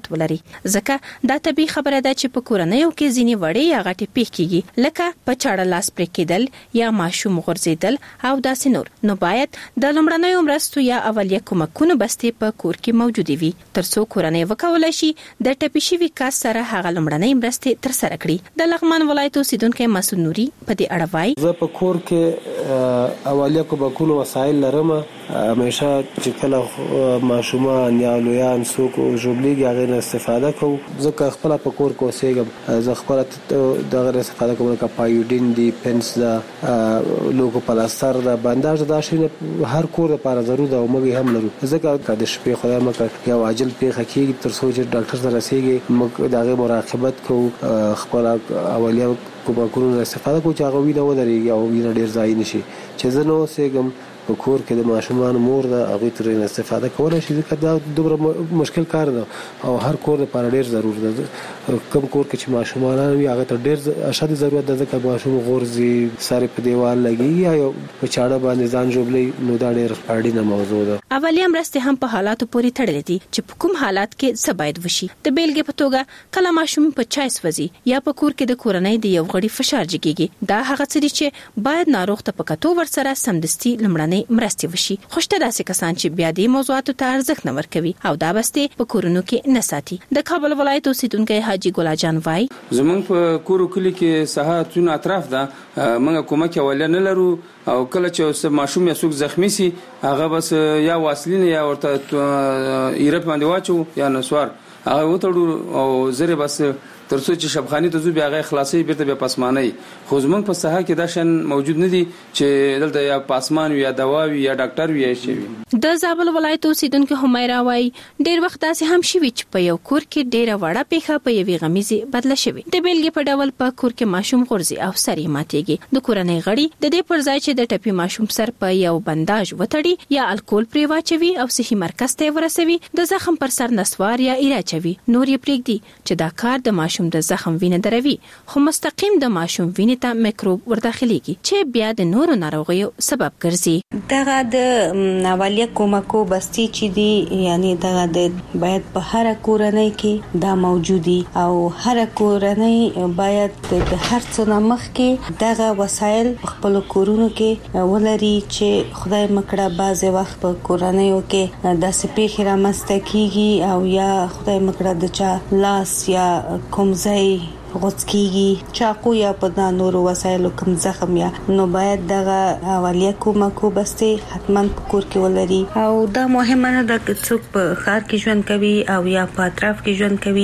مهارت ولري. ځکه دا طبيعي خبره ده چې په کورنیو کې ځینې وړې یا غټې پیښې کیږي، لکه په چاړه لاس پرې کېدل یا ماشوم غورځېدل او داسې نور. نو باید د لومړنیو مرستو یا اولیه کومکونو بستې په کور کې موجود وي ترڅو کورنۍ وکولای شي د ټپي شوي کس سره هغه لومړنۍ مرستې ترسره کړي. د لغمان ولایت اوسیدونکو مسعود نوري په دې اړه وایي: زه په کور کې اولیه کومکونو وسایل لرم. همیشه چې کله ماشومان یا لویان څوک ژوبلېږي هغه نه استفاده کوو. ځکه خپل په کور کې اوسېږم، زه خپل دغه استفاده کوم لکه پایوډین دی، پنس دا، لوګو پلاستر دا، بنداژ دا شي هر کور لپاره ضروري ده او موږ هم لرو. ځکه د شپې خدای مکړ یو عاجل پیښه کیږي تر څو چې ډاکټر سره رسیږي موږ دغه مراقبت کوو، خپل اولیه کومکونو استفاده کوو چې هغه وینه ودرېږي او وینه ډیر ځای نشي. چې زه نو اوسېږم په کور کې د ماشومان مور ده هغه ترې استفاده کولای شي. ځکه دا دومره مشکل کار ده او هر کور لپاره ډیر ضروري ده. کوم کور کې چې ماشومان وي هغه ته ډیر اشد ضرورت ده، ځکه ماشوم غورځي سره په دیوال لګي یا په چاړه باندې ځان ژوبلي، نو دا ډیر اړینه موضوع ده. اولیه مرستې هم په حالاتو پورې تړلې دي چې په کوم حالات کې څه باید وشي. د بیلګې په توګه کله ماشوم په چای سوځي یا په کور کې د کورنۍ د یو غړي فشار جګیږي، دا هغه څه دي چې باید ناروغ ته په کتو ورسره سمدستي لمړنۍ مرستې وشي. خوشته داسې کسان چې بیا دې موضوعاتو ته ارزښت نه ورکوي او دا بستې په کورونو کې نه ساتي. د کابل ولایت اوسیدونکو حاجی ګل جان وای: زمونږ په کورو کلی کې ساحاتونه اطراف ده، موږ کومه کې ولې نه لرو او کله چې ماشوم یا څوک زخمی سي هغه بس یا واسلین یا ورته ایرپ باندې واچو یا نسوار هغه وتړو او زره بس ترڅو چې شبخانی ته زو بیا غي خلاصي بیرته بیا پاسماني. خو زمونږ په ساحه کې دا شن موجود نه دي چې دلته یا پاسمان یا دواوي یا ډاکټر وي شي. د زابل ولایت اوسیدونکو همیرا وای: ډیر وخت داسې هم شوي چې په یو کور کې ډیره وړه پیښه په یوې غمیزه بدله شوي. د بیلګې په ډول په کور کې ماشوم غورځي او سر یې ماتېږي. د کورنۍ غړي د دې پر ځای چې د ټپي ماشوم سر په یو بنداژ وتړي یا الکول پرې واچوي او صحي مرکز ته ورسوي، د زخم پر سر نسوار یا ایره چوي، نور یې پرېږدي چې دا کار د ماشوم د زخم وینه دروي، خو مستقیم د ماشوم وینې ته میکروب ورداخليږي چې بیا د نورو ناروغیو سبب ګرځي. دغه د اولیه کومکو بستي چې دي یعنی دغه د باید په هر کورنۍ کې دا موجودي او هر کورنۍ باید د هر څه مخ کې دغه وسایل خپل کورونو کې ولري چې خدای مکړه بعضې وخت په کورنیو کې داسې پیښې رامنځته کیږي او یا خدای مکړه د چا لاس یا کوم ځای غوڅکیږي، چاقو یا په نورو وسایلو کوم زخم یا نو باید دغه اولیه کومکو بستې حتما په کور کې ولري. او دا مهمه نه ده چې څوک په ښار کې ژوند کوي او یا په اطراف کې ژوند کوي،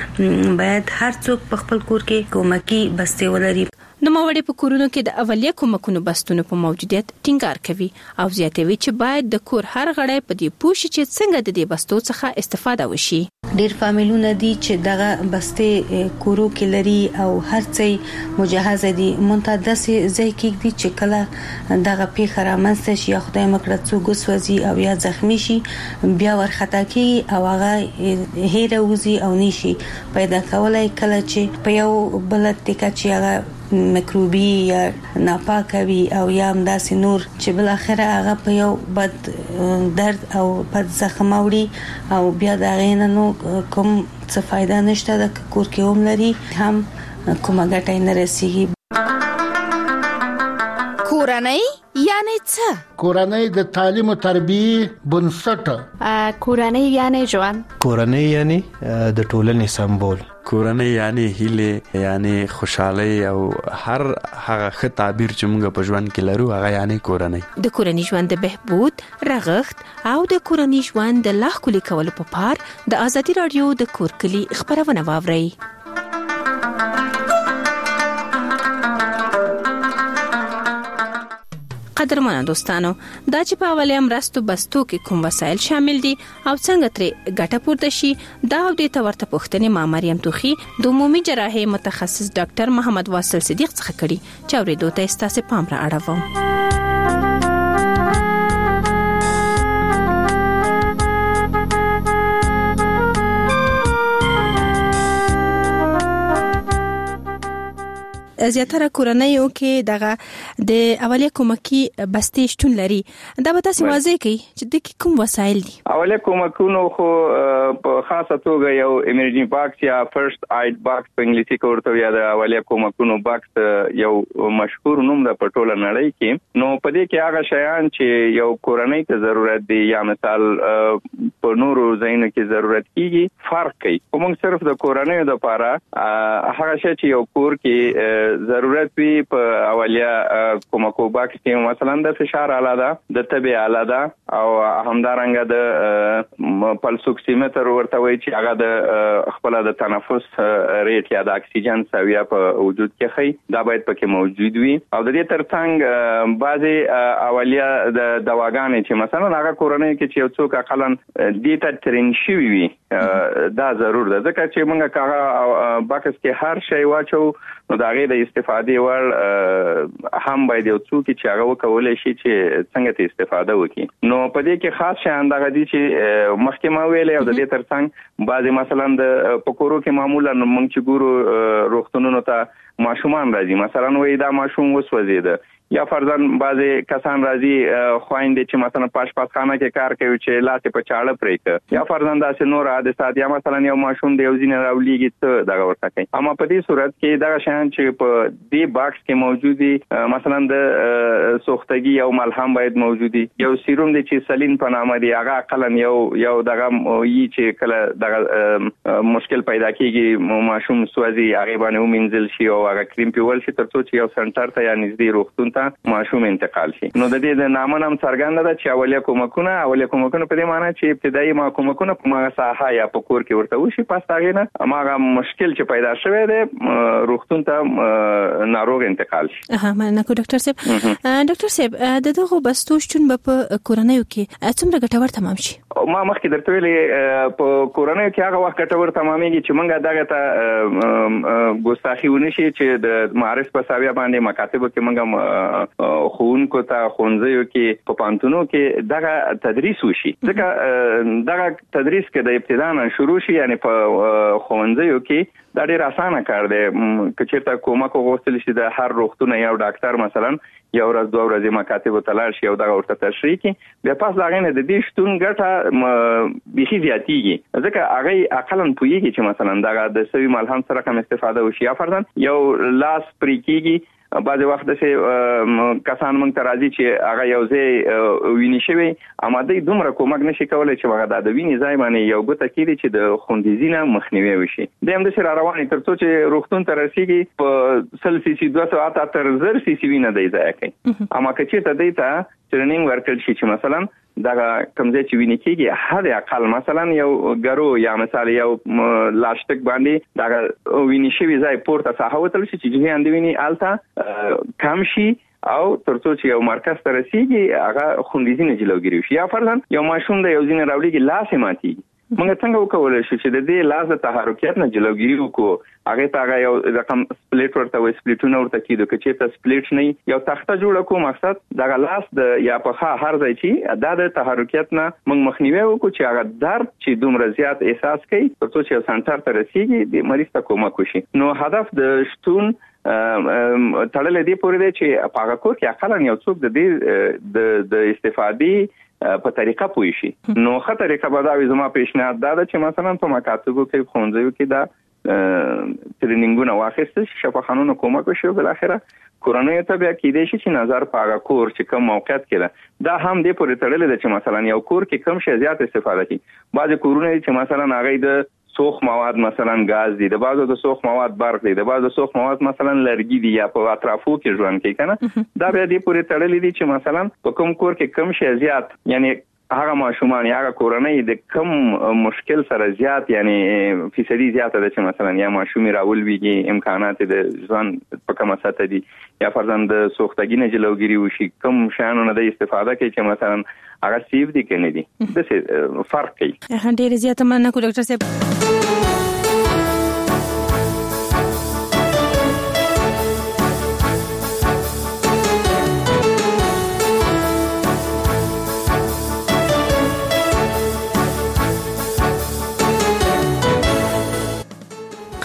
باید هر څوک په خپل کور کې کومکی بستې ولري. نو موړې په کورونو کې د اولیه کومکونو بستونو په موجودیت ټینګار کوي او زیاتوي چې باید د کور هر غړی په دې پوه شي چې څنګه د دې بستو څخه استفاده وشي. ډیر فامیلونه دي چې دغه بستې کورو کې لري او هر څه مجهز دي، منتها داسې ځای کې دي چې کله دغه پیښه رامنځته شي یا خدای مکړه څوک وسوځي او یا زخمی شي بیا ورخطا کیږي او هغه هیره وزي او نشي پیدا کولای. کله چې په یو بل ټیکا چې هغه میکروبي یا ناپاکه وي او یا همداسې نور چې بل اخره هغه په یو بد درد او بد زخم وړي او بیا د غینه نو کوم څه فائدہ نشته د کور کې هم لري هم کومه ګټه نه رسیږي. کورنۍ یعنی څه؟ کورنۍ د تعلیم او تربیه بنسټ. کورنۍ یعنی ژوند. کورنۍ یعنی د ټولنې سمبول. کورنۍ یعنی هیله یعنی خوشحالي او هر هغه ښه تعبیر چې موږ په ژوند کې لرو هغه یعنی کورنۍ. د کورنۍ ژوند د بهبود، رغښت او د کورنۍ ژوند د لا ښکلي کولو په پار د ازادي رادیو د کور کلی خبرونه واورئ. قدرمنو دوستانو، دا چې په اولیا مرستو بستو کې کوم وسایل شامل دي او څنګه ترې ګټه پورته شي، دا او د تورته پوښتنې ما مریم توخی د عمومي جراحي متخصص ډاکټر محمد واصل صدیق څخه کړي چې اورېدو ته ستاسو پام را اړوم. زیاتره کورنیو کې دغه د اولیه کومکی بستې شتون لري. دا به تاسو واضح کړئ چې د کوم وسایل دي؟ اولیه کومکونو خو په خاصه توګه یو ایمرجنسي باکس یا فرست ایډ باکس په انګلیسي کې ورته وایي. د اولیه کومکونو باکس یو مشهور نوم ده په ټوله نړۍ کې. نو په دې کې هغه شیان چې یو کورنۍ ته ضرورت دي یا مثال په نورو ځایونو کې ضرورت کیږي فرق کوي. موږ صرف د کورنۍ لپاره هغه شی چې یو کور کې ضرورت وي په اولیه کومکو باکس کې مثلا د فشار آله ده، د تبې آله ده او همدارنګه د پلس اکسیمتر ورته وایي چې هغه د خپل د تنفس ریټ یا د اکسیجن سویه په وجود کې خي دا باید پکې موجود وي. او د دې ترڅنګ بعضي اولیه د دواګانې چې مثلا هغه کورنۍ کې چې یو څوک اقلا دې ته ترین شوی وي دا ضرور ده، ځکه چې موږ کاغه باکس کې هر شی واچو نو دا غي د استفادې ور هم باید یو څوک چې هغه وکولای شي چې څنګه ته استفاده وکړي. نو په دې کې خاص شیان دغه دي چې مخکې ما ویلې او د دې ترڅنګ بعضي مثلا د پکورو کې معمولا موږ چې ګورو روغتونونو ته ماشومان راځي، مثلا وایي دا ماشوم وسوځیده یا فرضاً بعضی کسان راځي خويندې چې مثلا پاشپاتخانه کې کار کوي چې لاس په چاړه پرې کوي یا فرضاً داسې نور حادثات یا مثلا یو ماشوم د یو ځین راولېږي ته دا ورته کوي. اما په دې صورت کې دا شیان چې په دې باکس کې موجود دي مثلا د سوختګي او ملهم باید موجود دي. یو سیروم دی چې سلین په نامه دی، هغه اقلا یو دغه یی چې کله دغه مشکل پیدا کیږي ماشوم سوځي هغه باندې ومنځل شي او هغه کریم پیول شي ترڅو چې یو سنټر ته یا نږدې روغتون ماشوم انتقال شي. نو د دې د نامه نام څرګنده ده چې اولیه کومکونه په دې معنی چې ابتدایي کومکونه په ما ساحه یا په کور کې ورته وشي، پس هغه نه هغه مشکل چې پیدا شوی دی روغتون ته ناروغ انتقال شي. مننه ډاکټر صاحب. ډاکټر صاحب دغه بستو شتون په کورنیو کې څومره ګټور تمام شي؟ ما مخکې درته ویلې په کورنیو کې هغه وخت ګټور تمامېږي چې موږ دغه ته ګستاخی ونشي چې د معارف په ساویه باندې مکاتب کې موږ خونکو ته خونځیو کې په پانتونو کې دغه تدریس وشي. ځکه دغه تدریس کې د ابتدا نه شروع شي، یعنی په خونځیو کې دا ډیر اسانه کار دی. که چېرته کومک وغوښتل شي د هر روغتون یو ډاکټر مثلا یو ورځ دوه ورځې مکاتب ته لاړ شي او دغه ورته تشریح کړي، بیا پس هغه نه د دې شتون ګټه بيخي زیاتیږي. ځکه هغه اقلا پوهیږي چې مثلا دغه د سوي ملهم سره کوم استفاده وشي یا فرضاً یو لاس پرې کیږي. بعض وخت چې کسان موږ ته راځي چې هغه یو ځای ویني شوی اما د دومره کومک نشي کولای چې هغه د ویني ځای باندې یو ګوته کېږي چې د خوندیزینه مخنیوي وشي. د هم د سره رواني ترڅو چې روغتون ته رسیږي په سل سی سی 200 تر 1000 سی سی وینه دی ځای کوي. اما که چېرته دی ته ټریننګ ورکړل شي چې مثلا دا کمزې چې ویني کېږي هر اقل مثلا یو ګرو یا مثلا یو لاشتک باندې دا ویني شوی ځای پورته ساحه وتل شي چې جریان دی ویني الته کم شي او ترڅو چې یو مرکز ته رسیږي هغه خوندیزینه جلوګیری شي. یا فرضاً یو ماشوم د یو ځین راوړيږي لاس ماتي، موږ څنګه وکولای شو چې د دې لاس د تحرکات نه جلوګیری وکړو؟ هغه ته یو رقم سپلیټ ورته وي، سپلیټونه ورته کیدو چې ته سپلیټ نه یو تخته جوړ کو مقصد دغه لاس د یا په هر ځای چې د تحرکات نه موږ مخنیوي وکړو چې هغه درد چې دومره زیات احساس کوي ترڅو چې سنټر ته رسیږي د مریض ته کومک وشي. نو هدف د شتون تړلې دی پورې دی چې په هغه کور کې اقلا یو څوک د دې د استفادې په طریقه پوي شي. نو ښه طریقه به دا وي، زما پیشنهاد دا ده چې مثلا په مکاتبو کې خونځیو کې دا ټریننګونه واخیستل شي، شفاخانونو کومک وشي او بل اخره کورنۍ ته بیا کېدای شي چې نظر په هغه کور چې کوم موقعیت کې ده دا هم دې پورې تړلې ده چې مثلا یو کور کې کم شي زیات استفاده کوي. بعضې کورونه چې مثلا هغه د سوخ مواد مثلا غاز دي، د بعضو د سوخ مواد برق دي، د بعضو سوخ مواد مثلا لرګي دي یا په اطرافو کې ژوند کوي کنه، دا بیا دې پورې تړلې دي چې مثلا په کوم کور کې کم شي زیات، یعنی هغه ماشومان یا هغه کورنۍ د کم مشکل سره زیات یعنی فیصدي زیاته ده چې مثلا یا ماشومي راولويږي امکانات د ځوان په کومه سطح دي یا فرضاً د سوختګي نه جلوګیری وشي، کم شانو نه د استفاده کوي چې مثلا هغه سیف دي کنه دي د څه فرق کوي. ډېر زیات مننه کو ډاکټر صاحب.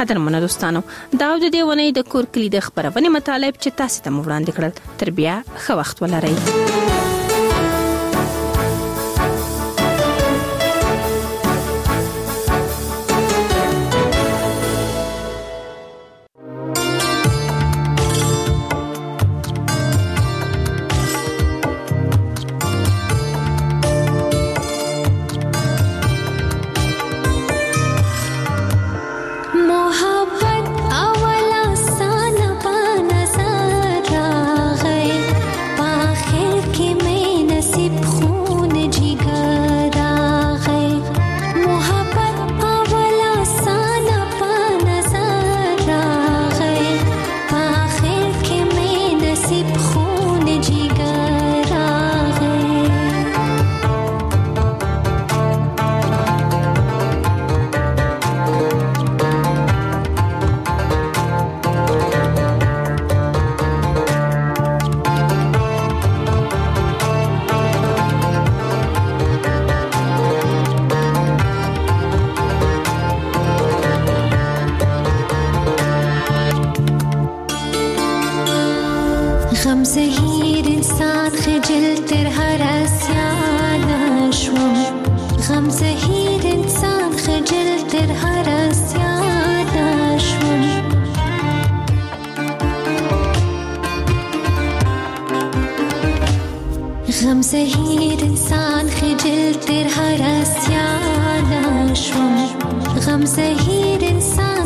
قدرمنو دوستانو دا د دې ونې د کور کلی د خبرونه مطالب چې تاسو ته وړاندې کړل تر بیا ښه وخت ولرئ. غم زهیر انسان خجل تر هر اسیان شوم غم زهیر انسان خجل تر هر اسیان شوم غم زهیر انسان خجل تر هر اسیان شوم غم زهیر انسان